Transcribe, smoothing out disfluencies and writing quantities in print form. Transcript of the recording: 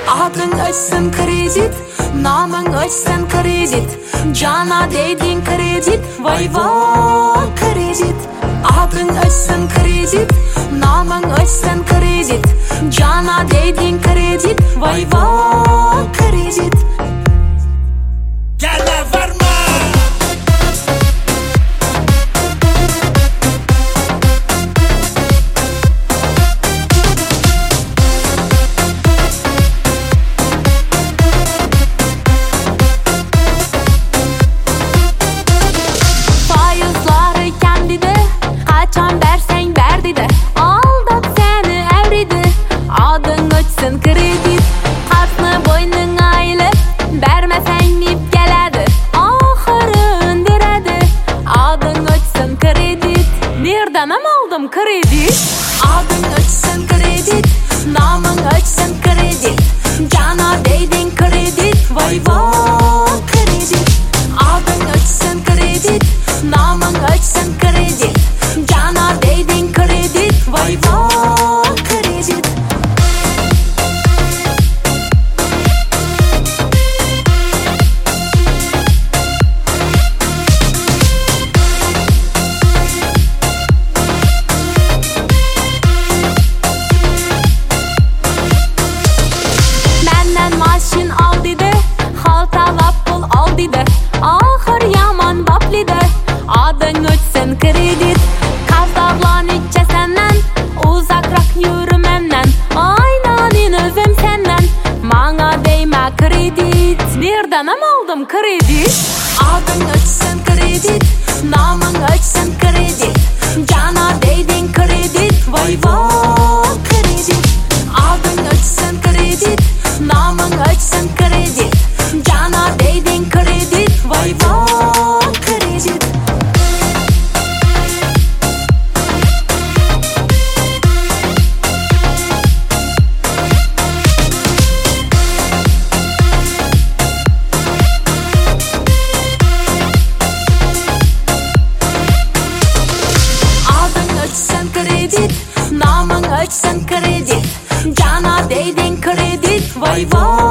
Adın açsın kredi, namın açsın kredi, cana değdin kredi, vay vay kredi. Adın açsın kredi, namın açsın kredi, cana değdin kredi, vay vay kredi. Gene varma. Faizleri kendide, kaçan versen verdi de, aldat seni evridi. Adın açsın kredi, kartını boynuna eğilip, vermesen ip geledi, ahırın diredi. Adın açsın kredi, nereden aldım kredi? Adın açsın kredi, namın açsın kredi, cana değdin kredi, vay vay kredi. Adın açsın kredi, namın açsın kredi, cana değdin kredi, vay vay kredi. Menden maşin al dedi, haltalap pul al dedi, ahır yaman bapli de. Adın açsın kredi, kavdavlan içe senden, uzakrak yürümenden, aynanin özüm senden. Bana değme kredi, nereden aldım kredi? Adın açsın kredi, namın açsın kredi, cana değdin kredi, vay vay kredi. Adın açsın kredi, namın açsın kredi, cana değdin kredi, vay vay kredi. Adın açsın kredi, namın açsın kredi, cana değdin kredi, vay vay.